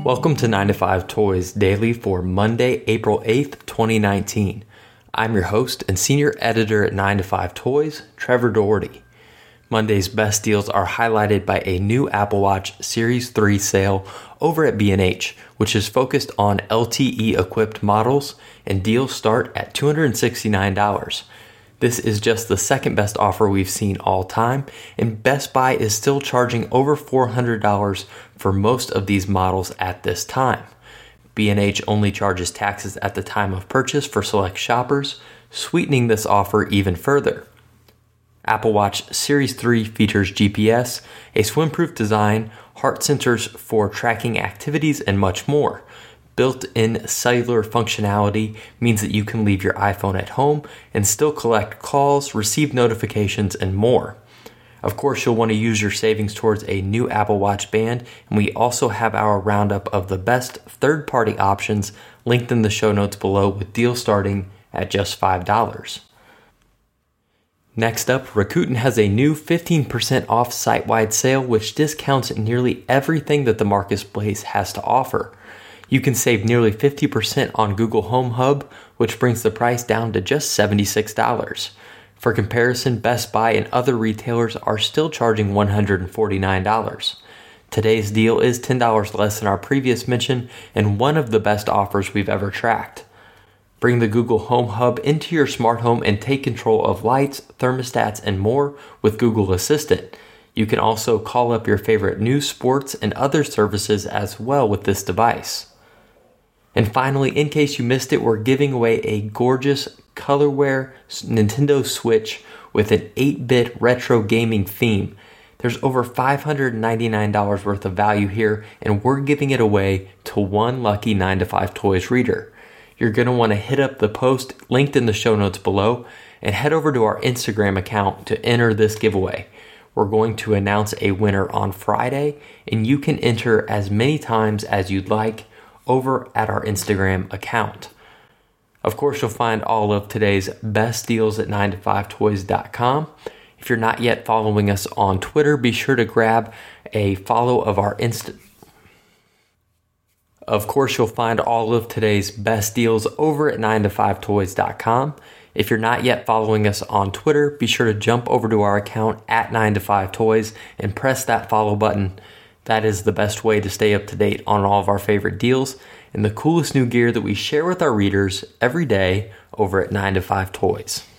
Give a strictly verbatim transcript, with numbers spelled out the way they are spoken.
Welcome to nine to five Toys Daily for Monday, April eighth, twenty nineteen. I'm your host and senior editor at nine to five Toys, Trevor Doherty. Monday's best deals are highlighted by a new Apple Watch Series three sale over at B and H, which is focused on L T E-equipped models, and deals start at two hundred sixty-nine dollars. This is just the second best offer we've seen all time, and Best Buy is still charging over four hundred dollars for most of these models at this time. B and H only charges taxes at the time of purchase for select shoppers, sweetening this offer even further. Apple Watch Series three features G P S, a swim-proof design, heart sensors for tracking activities, and much more. Built-in cellular functionality means that you can leave your iPhone at home and still collect calls, receive notifications, and more. Of course, you'll want to use your savings towards a new Apple Watch band, and we also have our roundup of the best third-party options linked in the show notes below, with deals starting at just five dollars. Next up, Rakuten has a new fifteen percent off site-wide sale, which discounts nearly everything that the marketplace has to offer. You can save nearly fifty percent on Google Home Hub, which brings the price down to just seventy-six dollars. For comparison, Best Buy and other retailers are still charging one hundred forty-nine dollars. Today's deal is ten dollars less than our previous mention and one of the best offers we've ever tracked. Bring the Google Home Hub into your smart home and take control of lights, thermostats, and more with Google Assistant. You can also call up your favorite news, sports, and other services as well with this device. And finally, in case you missed it, we're giving away a gorgeous colorware Nintendo Switch with an eight-bit retro gaming theme. There's over five hundred ninety-nine dollars worth of value here, and we're giving it away to one lucky nine to five Toys reader. You're going to want to hit up the post linked in the show notes below and head over to our Instagram account to enter this giveaway. We're going to announce a winner on Friday, and you can enter as many times as you'd like over at our Instagram account. Of course, you'll find all of today's best deals at nine to five toys dot com. If you're not yet following us on Twitter, be sure to grab a follow of our Insta. Of course, you'll find all of today's best deals over at nine to five toys dot com. If you're not yet following us on Twitter, be sure to jump over to our account at nine to five toys and press that follow button. That is the best way to stay up to date on all of our favorite deals and the coolest new gear that we share with our readers every day over at nine to five toys.